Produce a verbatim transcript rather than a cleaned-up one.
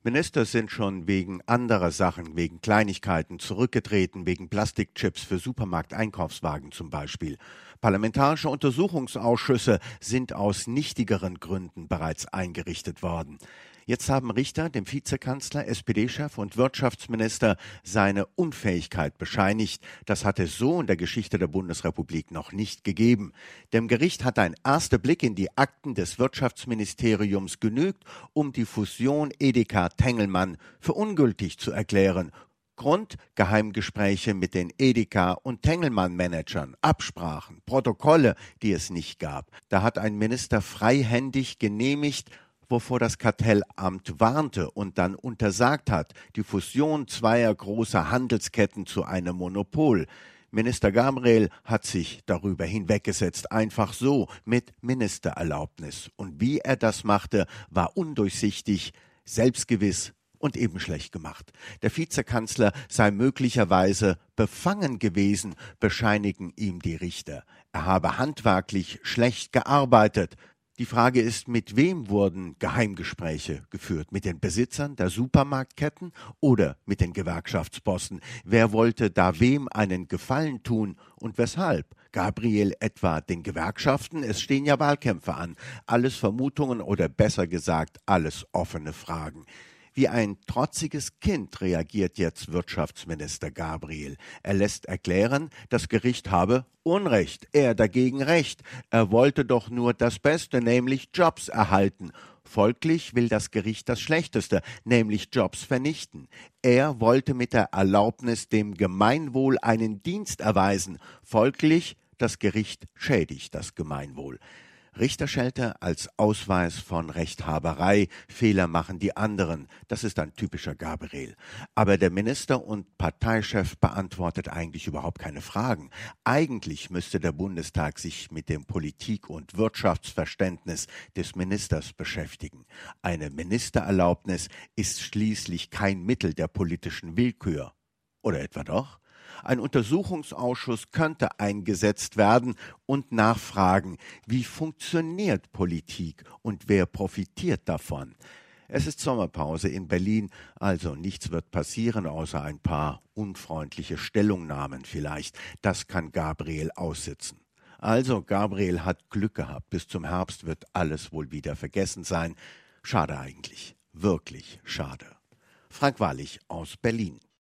Minister sind schon wegen anderer Sachen, wegen Kleinigkeiten zurückgetreten, wegen Plastikchips für Supermarkteinkaufswagen zum Beispiel. Parlamentarische Untersuchungsausschüsse sind aus nichtigeren Gründen bereits eingerichtet worden. Jetzt haben Richter dem Vizekanzler, S P D-Chef und Wirtschaftsminister seine Unfähigkeit bescheinigt. Das hat es so in der Geschichte der Bundesrepublik noch nicht gegeben. Dem Gericht hat ein erster Blick in die Akten des Wirtschaftsministeriums genügt, um die Fusion Edeka-Tengelmann für ungültig zu erklären. Grund: Geheimgespräche mit den Edeka- und Tengelmann-Managern, Absprachen, Protokolle, die es nicht gab. Da hat ein Minister freihändig genehmigt, wovor das Kartellamt warnte und dann untersagt hat, die Fusion zweier großer Handelsketten zu einem Monopol. Minister Gabriel hat sich darüber hinweggesetzt, einfach so, mit Ministererlaubnis. Und wie er das machte, war undurchsichtig, selbstgewiss und eben schlecht gemacht. Der Vizekanzler sei möglicherweise befangen gewesen, bescheinigen ihm die Richter. Er habe handwerklich schlecht gearbeitet. Die Frage ist, mit wem wurden Geheimgespräche geführt? Mit den Besitzern der Supermarktketten oder mit den Gewerkschaftsbossen? Wer wollte da wem einen Gefallen tun und weshalb? Gabriel etwa den Gewerkschaften? Es stehen ja Wahlkämpfe an. Alles Vermutungen oder besser gesagt, alles offene Fragen. Wie ein trotziges Kind reagiert jetzt Wirtschaftsminister Gabriel. Er lässt erklären, das Gericht habe Unrecht, er dagegen Recht. Er wollte doch nur das Beste, nämlich Jobs erhalten. Folglich will das Gericht das Schlechteste, nämlich Jobs vernichten. Er wollte mit der Erlaubnis dem Gemeinwohl einen Dienst erweisen. Folglich, das Gericht schädigt das Gemeinwohl. Richterschelte als Ausweis von Rechthaberei, Fehler machen die anderen, das ist ein typischer Gabriel. Aber der Minister und Parteichef beantwortet eigentlich überhaupt keine Fragen. Eigentlich müsste der Bundestag sich mit dem Politik- und Wirtschaftsverständnis des Ministers beschäftigen. Eine Ministererlaubnis ist schließlich kein Mittel der politischen Willkür. Oder etwa doch? Ein Untersuchungsausschuss könnte eingesetzt werden und nachfragen, wie funktioniert Politik und wer profitiert davon. Es ist Sommerpause in Berlin, also nichts wird passieren, außer ein paar unfreundliche Stellungnahmen vielleicht. Das kann Gabriel aussitzen. Also, Gabriel hat Glück gehabt. Bis zum Herbst wird alles wohl wieder vergessen sein. Schade eigentlich. Wirklich schade. Frank Wallich aus Berlin.